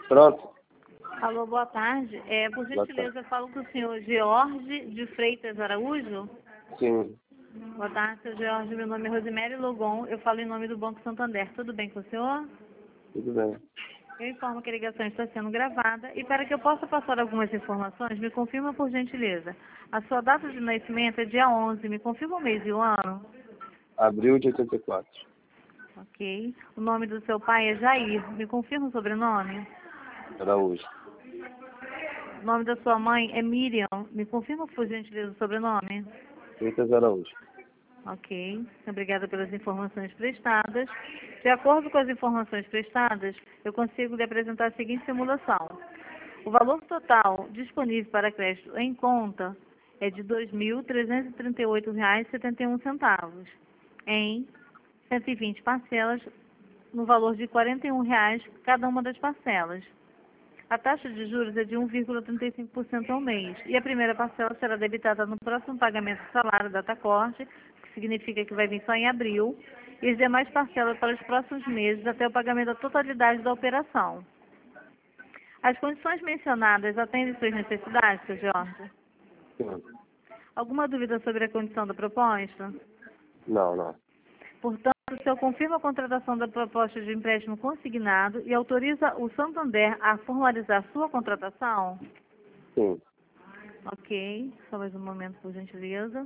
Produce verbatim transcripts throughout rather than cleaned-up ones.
Pronto? Alô, boa tarde. É, por Boa gentileza, eu falo com o senhor George de Freitas Araújo. Sim, Boa tarde, senhor George. Meu nome é Rosemary Logon. Eu falo em nome do Banco Santander. Tudo bem com o senhor? tudo bem. Eu informo que a ligação está sendo gravada e para que eu possa passar algumas informações, me confirma por gentileza. A sua data de nascimento é dia onze. Me confirma o mês e o ano? Abril de oitenta e quatro. Ok. O nome do seu pai é Jair. Me confirma o sobrenome? Araújo. O nome da sua mãe é Miriam. Me confirma por gentileza o sobrenome? Freitas Araújo. Ok. Obrigada pelas informações prestadas. De acordo com as informações prestadas, eu consigo lhe apresentar a seguinte simulação. O valor total disponível para crédito em conta é de dois mil trezentos e trinta e oito reais e setenta e um centavos, em cento e vinte parcelas, no valor de quarenta e um reais cada uma das parcelas. A taxa de juros é de um vírgula trinta e cinco por cento ao mês, e a primeira parcela será debitada no próximo pagamento do salário data corte, que significa que vai vir só em abril, e as demais parcelas para os próximos meses até o pagamento da totalidade da operação. As condições mencionadas atendem suas necessidades, seu Jorge? Sim. Alguma dúvida sobre a condição da proposta? Não, não. Portanto, o senhor confirma a contratação da proposta de empréstimo consignado e autoriza o Santander a formalizar sua contratação? Sim. Ok, só mais um momento, por gentileza.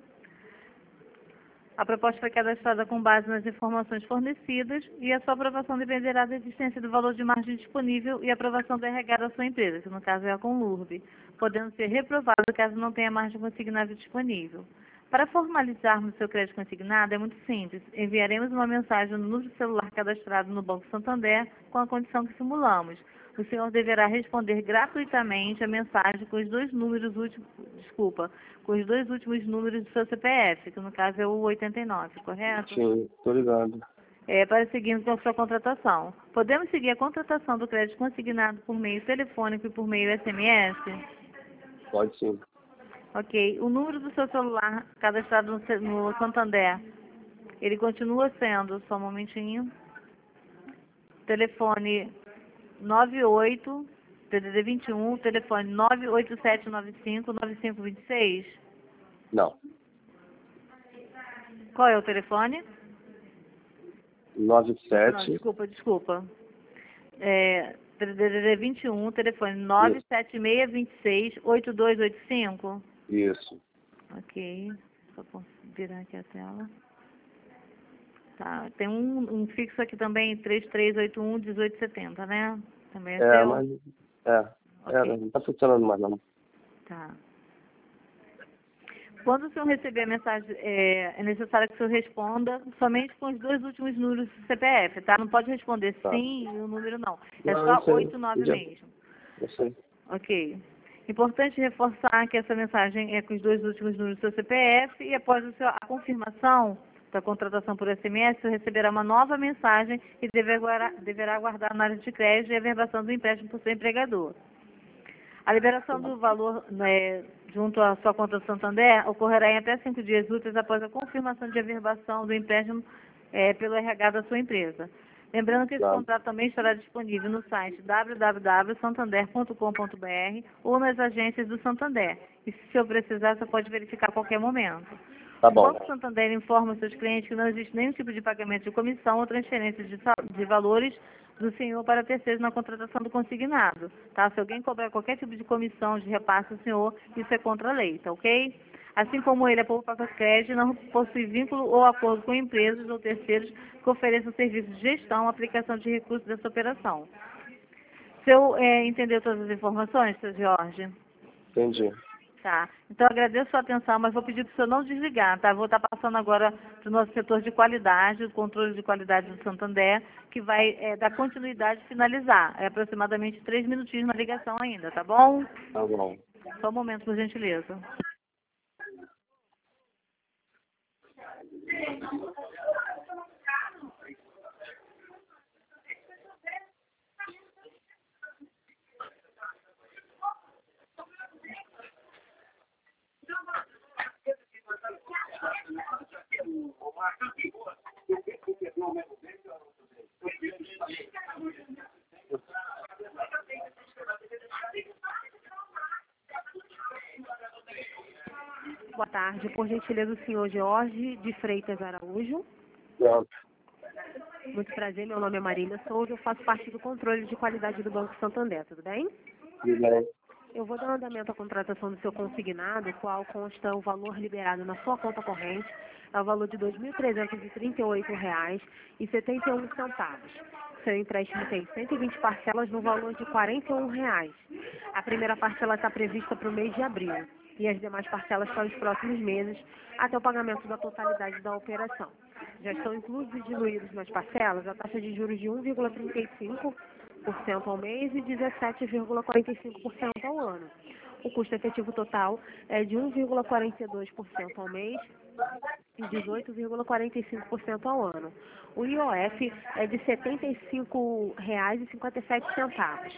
A proposta foi cadastrada com base nas informações fornecidas e a sua aprovação dependerá da existência do valor de margem disponível e aprovação do R H da sua empresa, que no caso é a Conlurb, podendo ser reprovado caso não tenha margem consignada disponível. Para formalizarmos seu crédito consignado é muito simples. Enviaremos uma mensagem no número celular cadastrado no Banco Santander com a condição que simulamos. O senhor deverá responder gratuitamente a mensagem com os dois números últimos, desculpa, com os dois últimos números do seu C P F, que no caso é o oitenta e nove, correto? Sim, tô ligado. É, para seguirmos com a sua contratação. Podemos seguir a contratação do crédito consignado por meio telefônico e por meio S M S? Pode sim. Ok. O número do seu celular cadastrado no, ce- no Santander, ele continua sendo, só um momentinho, telefone nove oito, D D D vinte e um, telefone nove oito sete nove cinco nove cinco dois seis. Não. Qual é o telefone? Nove Não, sete. desculpa, desculpa. É, D D D vinte e um, telefone nove Isso. sete seis dois seis oito dois oito cinco. Isso. Ok, só posso virar aqui a tela. Tá, tem um, um fixo aqui também, três três oito um um oito sete zero, né? Também é É, seu? mas... É. É, Ok, não tá funcionando mais não. tá. Quando o senhor receber a mensagem, é, é necessário que o senhor responda somente com os dois últimos números do C P F, tá? Não pode responder Tá. sim e o número não. É Não, eu só sei. oito nove Já... mesmo. Eu sei. Ok. Importante reforçar que essa mensagem é com os dois últimos números do seu C P F e após o seu- a confirmação da contratação por S M S, o senhor receberá uma nova mensagem e deverá, deverá aguardar a análise de crédito e a verbação do empréstimo por seu empregador. A liberação do valor, né, junto à sua conta do Santander ocorrerá em até cinco dias úteis após a confirmação de averbação do empréstimo eh, pelo R H da sua empresa. Lembrando que esse Tá. contrato também estará disponível no site w w w ponto santander ponto com ponto b r ou nas agências do Santander. E se o senhor precisar, você pode verificar a qualquer momento. Tá O bom. Banco Santander informa seus clientes que não existe nenhum tipo de pagamento de comissão ou transferência de, sal- de valores do senhor para terceiros na contratação do consignado, tá? Se alguém cobrar qualquer tipo de comissão de repasse ao senhor, isso é contra a lei, tá ok? Assim como ele é poupa crédito e não possui vínculo ou acordo com empresas ou terceiros que ofereçam serviços de gestão ou aplicação de recursos dessa operação. Se eu é, entendeu todas as informações, seu Jorge? Entendi. Tá. Então, eu agradeço a sua atenção, mas vou pedir para o senhor não desligar, tá? Vou estar passando agora para o nosso setor de qualidade, o controle de qualidade do Santander, que vai é, dar continuidade e finalizar. É aproximadamente três minutinhos na ligação ainda, tá bom? Tá bom. Só um momento, por gentileza. boa tarde. Por gentileza, o senhor Jorge de Freitas Araújo. Pronto. Muito prazer, meu nome é Marília Souza, eu faço parte do controle de qualidade do Banco Santander, tudo bem? Tudo bem. Eu vou dar andamento à contratação do seu consignado, qual consta o valor liberado na sua conta corrente, é o valor de dois mil trezentos e trinta e oito reais e setenta e um centavos. Seu empréstimo tem cento e vinte parcelas no valor de quarenta e um reais. A primeira parcela está prevista para o mês de abril e as demais parcelas para os próximos meses, até o pagamento da totalidade da operação. Já estão inclusos e diluídos nas parcelas a taxa de juros de um vírgula trinta e cinco por cento ao mês e dezessete vírgula quarenta e cinco por cento ao ano. O custo efetivo total é de um vírgula quarenta e dois por cento ao mês e dezoito vírgula quarenta e cinco por cento ao ano. O I O F é de setenta e cinco reais e cinquenta e sete centavos.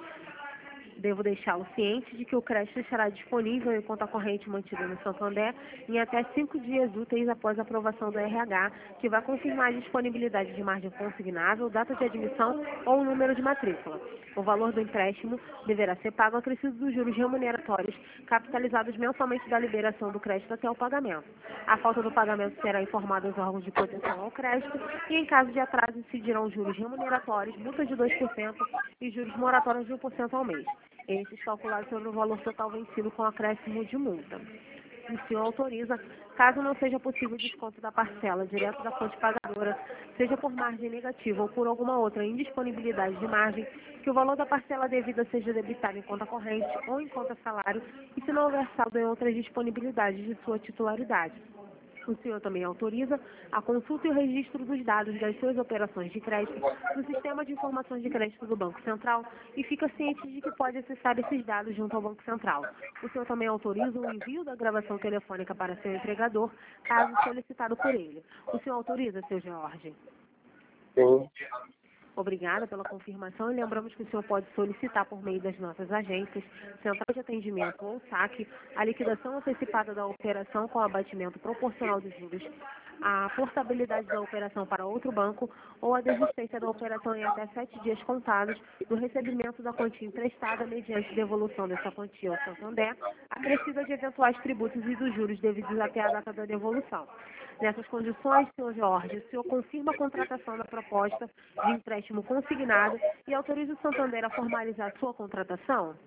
Devo deixá-lo ciente de que o crédito estará disponível em conta corrente mantida no Santander em até cinco dias úteis após a aprovação do R H, que vai confirmar a disponibilidade de margem consignável, data de admissão ou o número de matrícula. O valor do empréstimo deverá ser pago acrescido dos juros remuneratórios, capitalizados mensalmente da liberação do crédito até o pagamento. A falta do pagamento será informada aos órgãos de proteção ao crédito e, em caso de atraso, incidirão juros remuneratórios, multa de dois por cento e juros moratórios de um por cento ao mês. Estes calculados sobre o valor total vencido com acréscimo de multa. O senhor autoriza, caso não seja possível o desconto da parcela direto da fonte pagadora, seja por margem negativa ou por alguma outra indisponibilidade de margem, que o valor da parcela devida seja debitado em conta corrente ou em conta salário e se não houver saldo em outras disponibilidades de sua titularidade. O senhor também autoriza a consulta e o registro dos dados das suas operações de crédito no Sistema de Informações de Crédito do Banco Central e fica ciente de que pode acessar esses dados junto ao Banco Central. O senhor também autoriza o envio da gravação telefônica para seu empregador, caso solicitado por ele. O senhor autoriza, seu Jorge? Sim. Obrigada pela confirmação e lembramos que o senhor pode solicitar por meio das nossas agências, central de atendimento ou saque, a liquidação antecipada da operação com abatimento proporcional dos juros, a portabilidade da operação para outro banco ou a desistência da operação em até sete dias contados do recebimento da quantia emprestada mediante devolução dessa quantia ao Santander, acrescida de eventuais tributos e dos juros devidos até a data da devolução. Nessas condições, senhor Jorge, o senhor confirma a contratação da proposta de empréstimo consignado e autoriza o Santander a formalizar sua contratação?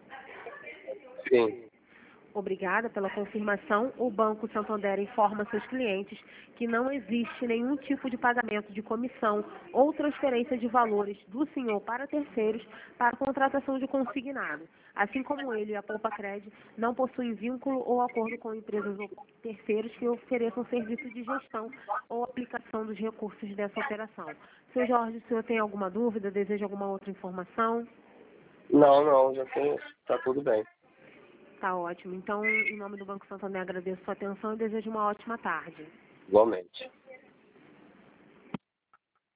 Sim. Obrigada pela confirmação. O Banco Santander informa seus clientes que não existe nenhum tipo de pagamento de comissão ou transferência de valores do senhor para terceiros para a contratação de consignado. Assim como ele e a Poupa Cred não possuem vínculo ou acordo com empresas ou terceiros que ofereçam serviço de gestão ou aplicação dos recursos dessa operação. Seu Jorge, o senhor tem alguma dúvida? Deseja alguma outra informação? Não, não, já tem. Tá tudo bem. Tá ótimo. Então, em nome do Banco Santander, agradeço a sua atenção e desejo uma ótima tarde. Igualmente.